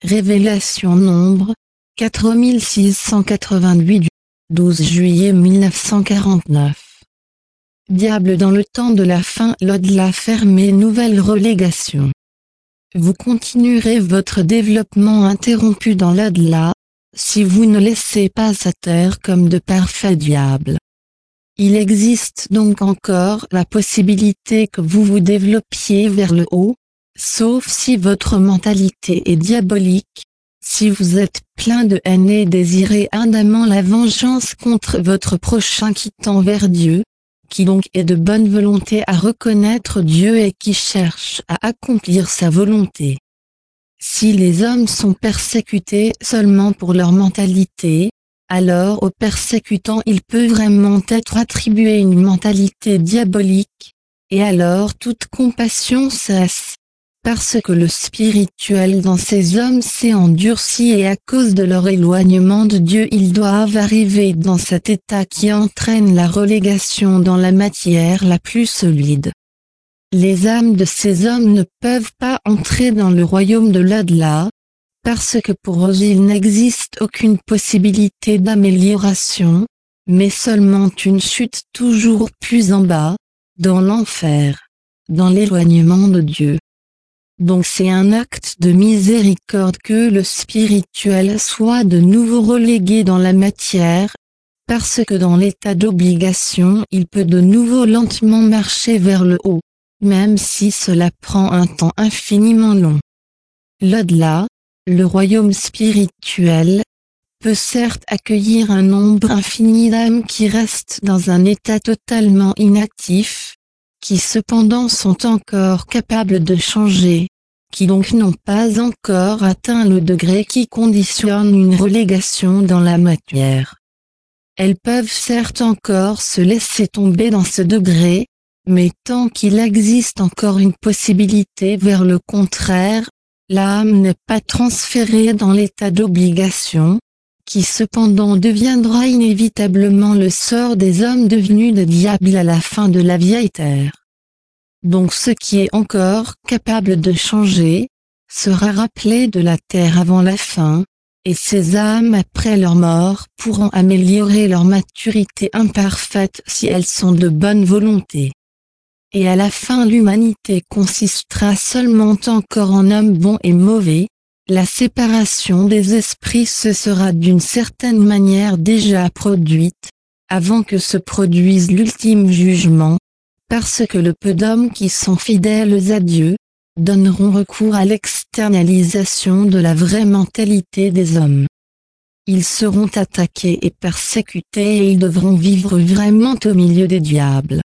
Révélation Nombre, 4688 du 12 juillet 1949. Diable dans le temps de la fin, l'au-delà fermé, nouvelle relégation. Vous continuerez votre développement interrompu dans l'au-delà, si vous ne laissez pas à terre comme de parfaits diables. Il existe donc encore la possibilité que vous vous développiez vers le haut, sauf si votre mentalité est diabolique, si vous êtes plein de haine et désirez ardemment la vengeance contre votre prochain qui tend vers Dieu, qui donc est de bonne volonté à reconnaître Dieu et qui cherche à accomplir sa volonté. Si les hommes sont persécutés seulement pour leur mentalité, alors aux persécutants il peut vraiment être attribué une mentalité diabolique, et alors toute compassion cesse, parce que le spirituel dans ces hommes s'est endurci et à cause de leur éloignement de Dieu ils doivent arriver dans cet état qui entraîne la relégation dans la matière la plus solide. Les âmes de ces hommes ne peuvent pas entrer dans le royaume de l'au-delà, parce que pour eux il n'existe aucune possibilité d'amélioration, mais seulement une chute toujours plus en bas, dans l'enfer, dans l'éloignement de Dieu. Donc c'est un acte de miséricorde que le spirituel soit de nouveau relégué dans la matière, parce que dans l'état d'obligation il peut de nouveau lentement marcher vers le haut, même si cela prend un temps infiniment long. L'au-delà, le royaume spirituel, peut certes accueillir un nombre infini d'âmes qui restent dans un état totalement inactif, qui cependant sont encore capables de changer, qui donc n'ont pas encore atteint le degré qui conditionne une relégation dans la matière. Elles peuvent certes encore se laisser tomber dans ce degré, mais tant qu'il existe encore une possibilité vers le contraire, l'âme n'est pas transférée dans l'état d'obligation, qui cependant deviendra inévitablement le sort des hommes devenus des diables à la fin de la vieille terre. Donc ce qui est encore capable de changer, sera rappelé de la terre avant la fin, et ces âmes après leur mort pourront améliorer leur maturité imparfaite si elles sont de bonne volonté. Et à la fin l'humanité consistera seulement encore en hommes bons et mauvais, la séparation des esprits se sera d'une certaine manière déjà produite, avant que se produise l'ultime jugement, parce que le peu d'hommes qui sont fidèles à Dieu, donneront recours à l'externalisation de la vraie mentalité des hommes. Ils seront attaqués et persécutés et ils devront vivre vraiment au milieu des diables.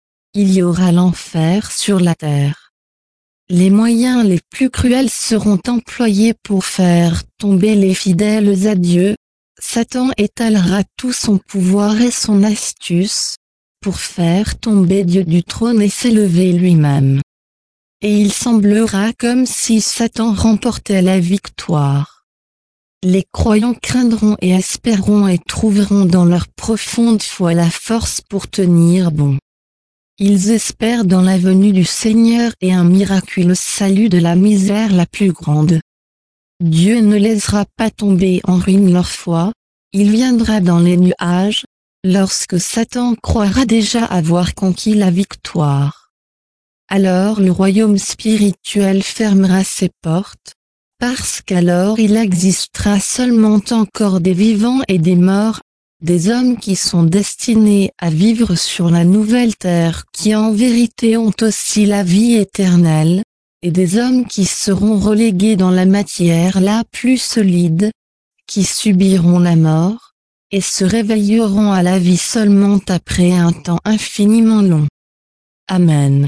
Il y aura l'enfer sur la terre. Les moyens les plus cruels seront employés pour faire tomber les fidèles à Dieu. Satan étalera tout son pouvoir et son astuce, pour faire tomber Dieu du trône et s'élever lui-même. Et il semblera comme si Satan remportait la victoire. Les croyants craindront et espéreront et trouveront dans leur profonde foi la force pour tenir bon. Ils espèrent dans la venue du Seigneur et un miraculeux salut de la misère la plus grande. Dieu ne laissera pas tomber en ruine leur foi, il viendra dans les nuages, lorsque Satan croira déjà avoir conquis la victoire. Alors le royaume spirituel fermera ses portes, parce qu'alors il existera seulement encore des vivants et des morts, des hommes qui sont destinés à vivre sur la nouvelle terre qui en vérité ont aussi la vie éternelle, et des hommes qui seront relégués dans la matière la plus solide, qui subiront la mort, et se réveilleront à la vie seulement après un temps infiniment long. Amen.